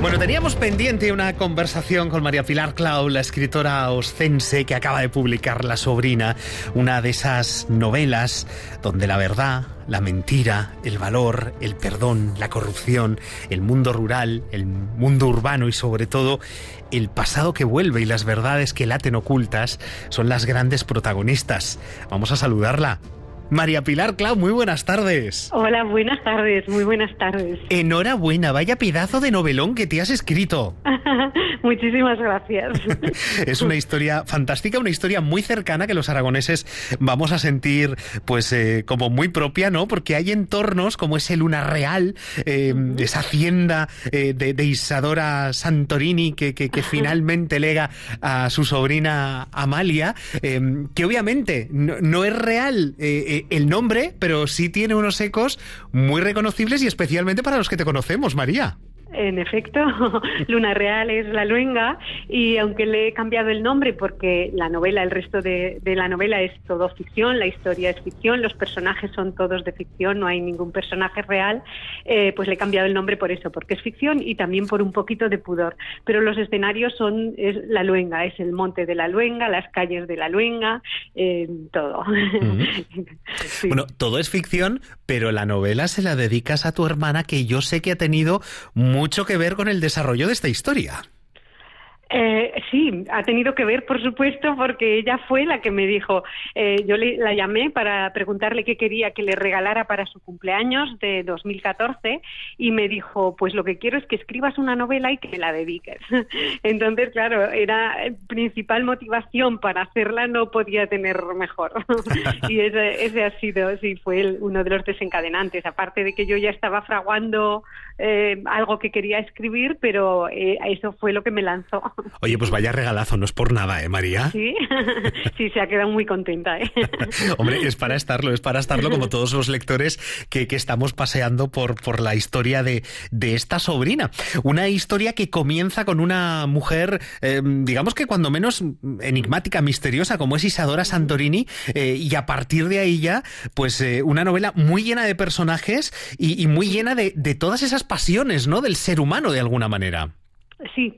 Bueno, teníamos pendiente una conversación con María Pilar Clau, la escritora oscense que acaba de publicar La sobrina, una de esas novelas donde la verdad, la mentira, el valor, el perdón, la corrupción, el mundo rural, el mundo urbano y sobre todo el pasado que vuelve y las verdades que laten ocultas son las grandes protagonistas. Vamos a saludarla. María Pilar Clau, muy buenas tardes. Hola, buenas tardes, muy buenas tardes. Enhorabuena, vaya pedazo de novelón que te has escrito. Muchísimas gracias. Es una historia fantástica, una historia muy cercana que los aragoneses vamos a sentir pues como muy propia, ¿no? Porque hay entornos como ese Luna Real, esa hacienda de Isadora Santorini que finalmente lega a su sobrina Amalia, que obviamente no es real el nombre, pero sí tiene unos ecos muy reconocibles y especialmente para los que te conocemos, María. En efecto, Luna Real es la luenga y aunque le he cambiado el nombre porque la novela, el resto de la novela es todo ficción, la historia es ficción, los personajes son todos de ficción, no hay ningún personaje real, pues le he cambiado el nombre por eso, porque es ficción y también por un poquito de pudor. Pero los escenarios es la luenga, es el monte de la luenga, las calles de la luenga, todo. Sí. Bueno, todo es ficción, pero la novela se la dedicas a tu hermana, que yo sé que ha tenido mucho que ver con el desarrollo de esta historia. Sí, ha tenido que ver, por supuesto, porque ella fue la que me dijo, yo la llamé para preguntarle qué quería que le regalara para su cumpleaños de 2014 y me dijo, pues lo que quiero es que escribas una novela y que me la dediques. Entonces, claro, era principal motivación para hacerla, no podía tener mejor. Y ese ha sido, sí, fue uno de los desencadenantes, aparte de que yo ya estaba fraguando algo que quería escribir, pero eso fue lo que me lanzó. Oye, pues vaya regalazo, no es por nada, María? Sí, sí, se ha quedado muy contenta, Hombre, es para estarlo como todos los lectores que estamos paseando por la historia de esta sobrina. Una historia que comienza con una mujer, digamos que cuando menos enigmática, misteriosa, como es Isadora Santorini, y a partir de ahí ya, pues una novela muy llena de personajes y muy llena de todas esas pasiones, ¿no?, del ser humano de alguna manera. Sí.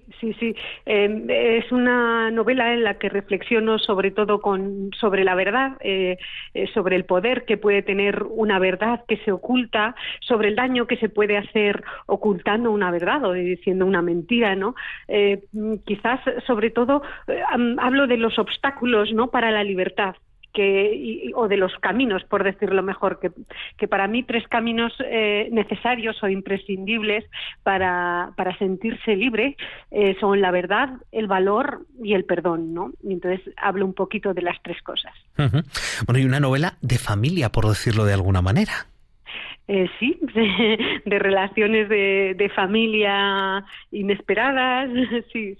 Es una novela en la que reflexiono sobre todo sobre la verdad, sobre el poder que puede tener una verdad que se oculta, sobre el daño que se puede hacer ocultando una verdad o diciendo una mentira, ¿no? Quizás, sobre todo, hablo de los obstáculos, ¿no?, para la libertad. O de los caminos, por decirlo mejor, que para mí 3 caminos necesarios o imprescindibles para sentirse libre son la verdad, el valor y el perdón, ¿no? Y entonces hablo un poquito de las 3 cosas. Uh-huh. Bueno, y una novela de familia, por decirlo de alguna manera. Sí, de relaciones de familia inesperadas, sí.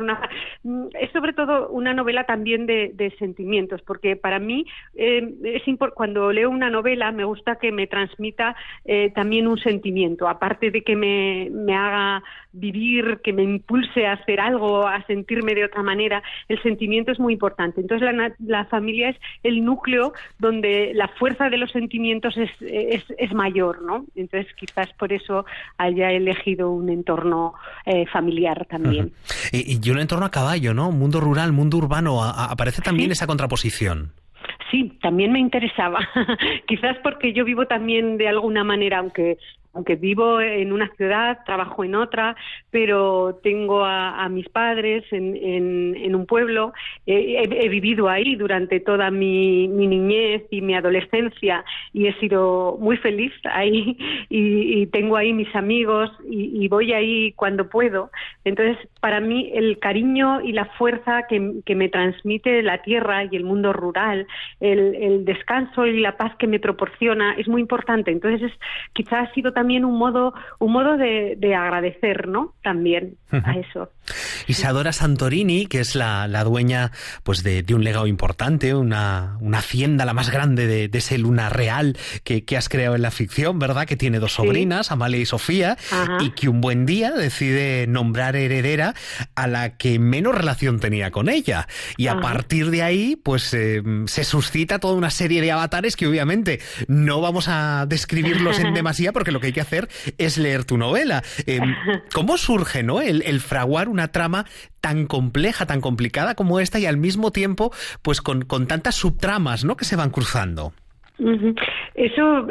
Es sobre todo una novela también de sentimientos, porque para mí cuando leo una novela me gusta que me transmita también un sentimiento, aparte de que me haga vivir, que me impulse a hacer algo, a sentirme de otra manera, el sentimiento es muy importante. Entonces la familia es el núcleo donde la fuerza de los sentimientos es mayor, ¿no? Entonces quizás por eso haya elegido un entorno familiar también. Uh-huh. Y un entorno a caballo, ¿no? Mundo rural, mundo urbano, aparece también esa contraposición. Sí, también me interesaba. Quizás porque yo vivo también de alguna manera, aunque vivo en una ciudad, trabajo en otra, pero tengo a mis padres en un pueblo. He vivido ahí durante toda mi niñez y mi adolescencia y he sido muy feliz ahí y tengo ahí mis amigos y voy ahí cuando puedo. Entonces, para mí, el cariño y la fuerza que me transmite la tierra y el mundo rural, el descanso y la paz que me proporciona es muy importante. Entonces, quizás ha sido también un modo de agradecer, ¿no? También a eso. Isadora Santorini, que es la dueña pues de un legado importante, una hacienda la más grande de ese Luna Real que has creado en la ficción, ¿verdad? Que tiene 2 sobrinas, Amalia y Sofía, Ajá. Y que un buen día decide nombrar heredera a la que menos relación tenía con ella. Y a partir de ahí, pues se suscita toda una serie de avatares que obviamente no vamos a describirlos en demasía, porque lo que hay que hacer es leer tu novela. ¿Cómo surge, ¿no?, el fraguar una trama tan compleja, tan complicada como esta y al mismo tiempo pues con tantas subtramas, ¿no?, que se van cruzando? Eso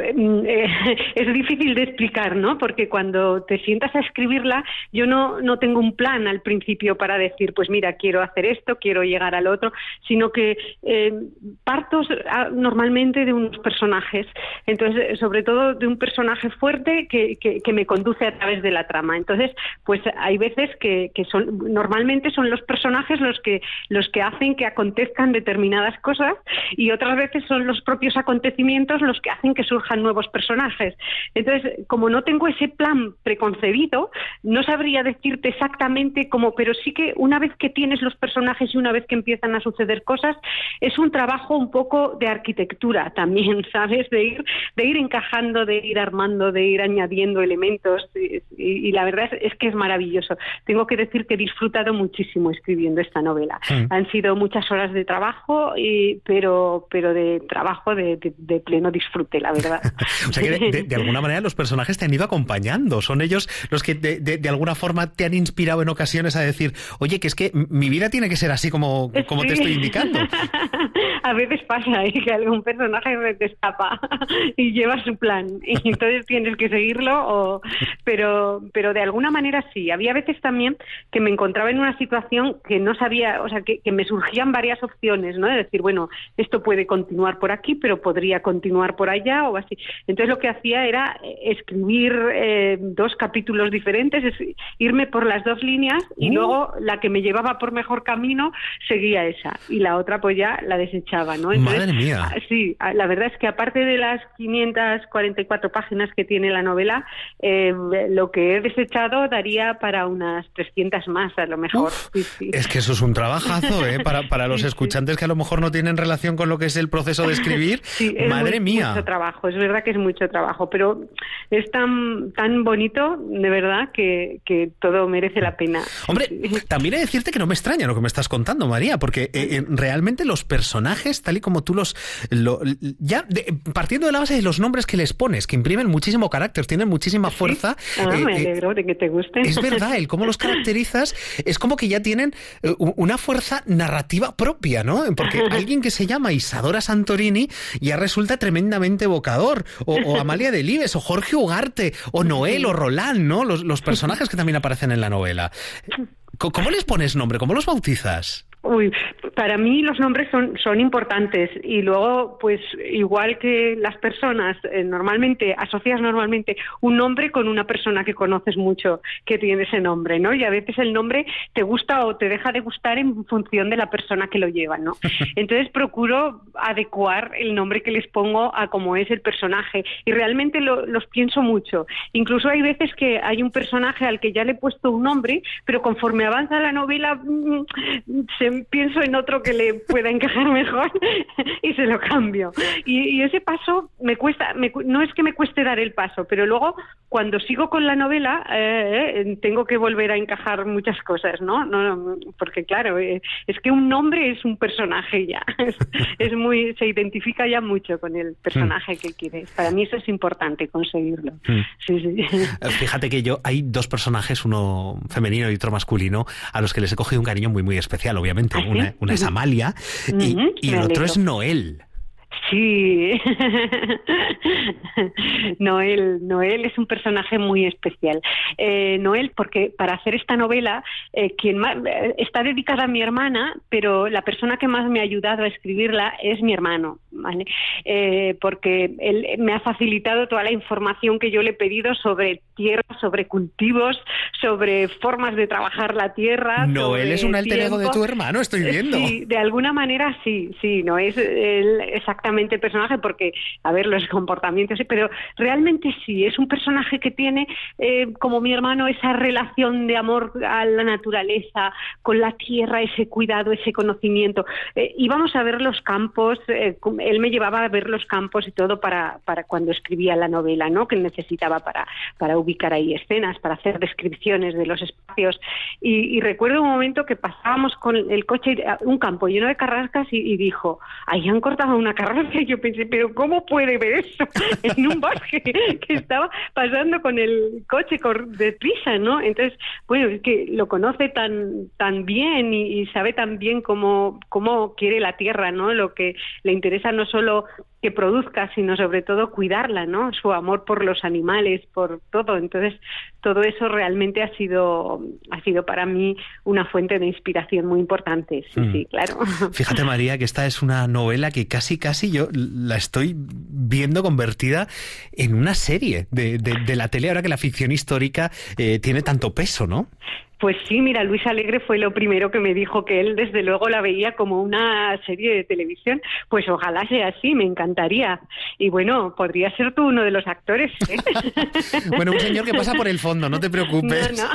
es difícil de explicar, ¿no? Porque cuando te sientas a escribirla, yo no tengo un plan al principio para decir, pues mira, quiero hacer esto, quiero llegar al otro, sino que parto normalmente de unos personajes, entonces, sobre todo de un personaje fuerte que me conduce a través de la trama. Entonces, pues hay veces que normalmente son los personajes los que hacen que acontezcan determinadas cosas, y otras veces son los propios acontecimientos los que hacen que surjan nuevos personajes. Entonces, como no tengo ese plan preconcebido, no sabría decirte exactamente cómo, pero sí que una vez que tienes los personajes y una vez que empiezan a suceder cosas, es un trabajo un poco de arquitectura también, ¿sabes? De ir encajando, de ir armando, de ir añadiendo elementos, y la verdad es que es maravilloso. Tengo que decir que he disfrutado muchísimo escribiendo esta novela. Han sido muchas horas de trabajo, pero de trabajo de pleno disfrute, la verdad. O sea que de alguna manera los personajes te han ido acompañando, son ellos los que de alguna forma te han inspirado en ocasiones a decir, oye, que es que mi vida tiene que ser así como Sí. te estoy indicando. A veces pasa que algún personaje se te escapa y lleva su plan, y entonces tienes que seguirlo, pero de alguna manera sí. Había veces también que me encontraba en una situación que no sabía, o sea, que me surgían varias opciones, ¿no? De decir, bueno, esto puede continuar por aquí, pero podría continuar por allá o así. Entonces lo que hacía era escribir 2 capítulos diferentes, irme por las 2 líneas, y luego la que me llevaba por mejor camino seguía esa, y la otra pues ya la desechaba, ¿no? Entonces, madre mía. Sí, la verdad es que aparte de las 544 páginas que tiene la novela, lo que he desechado daría para unas 300 más a lo mejor. Sí. Es que eso es un trabajazo, para los escuchantes que a lo mejor no tienen relación con lo que es el proceso de escribir. Sí, madre mía. Mucho trabajo, es verdad que es mucho trabajo, pero es tan bonito, de verdad, que todo merece la pena. Hombre, también he de decirte que no me extraña lo que me estás contando, María, porque realmente los personajes, tal y como tú partiendo de la base de los nombres que les pones, que imprimen muchísimo carácter, tienen muchísima fuerza. Me alegro de que te gusten. Es verdad, el cómo los caracterizas es como que ya tienen una fuerza narrativa propia, ¿no? Porque alguien que se llama Isadora Santorini ya resulta tremendamente evocador, o Amalia Delibes, o Jorge Ugarte, o Noel, o Roland, ¿no? Los personajes que también aparecen en la novela. ¿Cómo les pones nombre? ¿Cómo los bautizas? Uy, para mí los nombres son importantes, y luego, pues igual que las personas, asocias normalmente un nombre con una persona que conoces mucho que tiene ese nombre, ¿no? Y a veces el nombre te gusta o te deja de gustar en función de la persona que lo lleva, ¿no? Entonces procuro adecuar el nombre que les pongo a cómo es el personaje, y realmente los pienso mucho. Incluso hay veces que hay un personaje al que ya le he puesto un nombre, pero conforme avanza la novela pienso en otro que le pueda encajar mejor y se lo cambio. Y ese paso me cuesta, no es que me cueste dar el paso, pero luego cuando sigo con la novela tengo que volver a encajar muchas cosas, ¿no? Porque claro, es que un nombre es un personaje ya. Se identifica ya mucho con el personaje que quieres. Para mí eso es importante conseguirlo. Sí. Fíjate que hay 2 personajes, uno femenino y otro masculino, a los que les he cogido un cariño muy, muy especial, obviamente. ¿Ah, sí? Una es Amalia y el otro es Noel. Sí, Noel es un personaje muy especial. Noel, porque para hacer esta novela, está dedicada a mi hermana, pero la persona que más me ha ayudado a escribirla es mi hermano, ¿vale? Porque él me ha facilitado toda la información que yo le he pedido sobre tierra, sobre cultivos, sobre formas de trabajar la tierra. Noel es un alter ego de tu hermano, estoy viendo. Sí, de alguna manera sí, no es él exactamente el personaje, porque, a ver, los comportamientos, pero realmente sí, es un personaje que tiene, como mi hermano, esa relación de amor a la naturaleza, con la tierra, ese cuidado, ese conocimiento. Íbamos a ver los campos, él me llevaba a ver los campos y todo para cuando escribía la novela, ¿no? Que él necesitaba para ubicar ahí escenas, para hacer descripciones dimensiones de los espacios. Y recuerdo un momento que pasábamos con el coche un campo lleno de carrascas y dijo, ahí han cortado una carrasca, y yo pensé, pero ¿cómo puede ver eso en un bosque que estaba pasando con el coche deprisa, ¿no? Entonces, bueno, es que lo conoce tan bien y sabe tan bien cómo quiere la tierra, ¿no? Lo que le interesa no solo que produzca, sino sobre todo cuidarla, ¿no? Su amor por los animales, por todo. Entonces, todo eso realmente ha sido para mí una fuente de inspiración muy importante. Sí, claro. Fíjate, María, que esta es una novela que casi yo la estoy viendo convertida en una serie de la tele, ahora que la ficción histórica tiene tanto peso, ¿no? Pues sí, mira, Luis Alegre fue lo primero que me dijo, que él desde luego la veía como una serie de televisión. Pues ojalá sea así, me encantaría. Y bueno, podría ser tú uno de los actores, ¿eh? Bueno, un señor que pasa por el fondo, no te preocupes. No.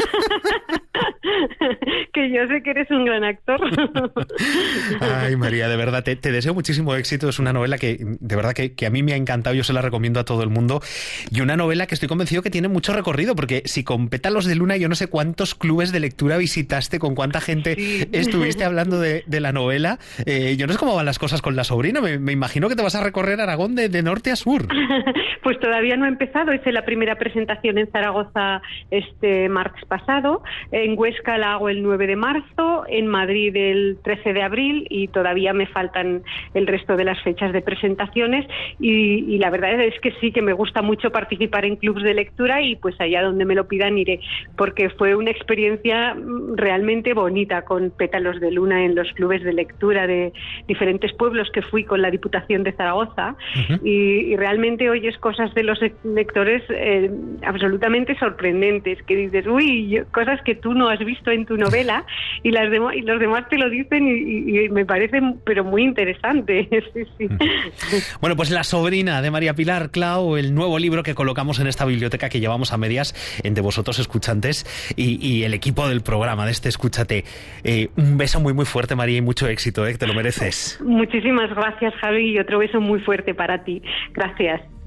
Que yo sé que eres un gran actor. Ay, María, de verdad, te deseo muchísimo éxito. Es una novela que de verdad que a mí me ha encantado, yo se la recomiendo a todo el mundo. Y una novela que estoy convencido que tiene mucho recorrido, porque si con Pétalos de Luna, yo no sé cuántos clubes de lectura visitaste, con cuánta gente estuviste hablando de la novela. Yo no sé cómo van las cosas con la sobrina, me imagino que te vas a recorrer Aragón de norte a sur. Pues todavía no he empezado, hice la primera presentación en Zaragoza este martes pasado, en Huesca la hago el 9 de marzo, en Madrid el 13 de abril y todavía me faltan el resto de las fechas de presentaciones y la verdad es que sí, que me gusta mucho participar en clubs de lectura y pues allá donde me lo pidan iré, porque fue una experiencia realmente bonita con Pétalos de Luna en los clubes de lectura de diferentes pueblos que fui con la Diputación de Zaragoza. Y realmente oyes cosas de los lectores absolutamente sorprendentes, que dices, cosas que tú no has visto en tu novela y los demás te lo dicen y me parece pero muy interesante. Sí. Bueno, pues La sobrina de María Pilar Clau, el nuevo libro que colocamos en esta biblioteca que llevamos a medias entre vosotros escuchantes y el equipo del programa de Escúchate. Un beso muy muy fuerte, María, y mucho éxito, que te lo mereces. Muchísimas gracias, Javi, y otro beso muy fuerte para ti. Gracias.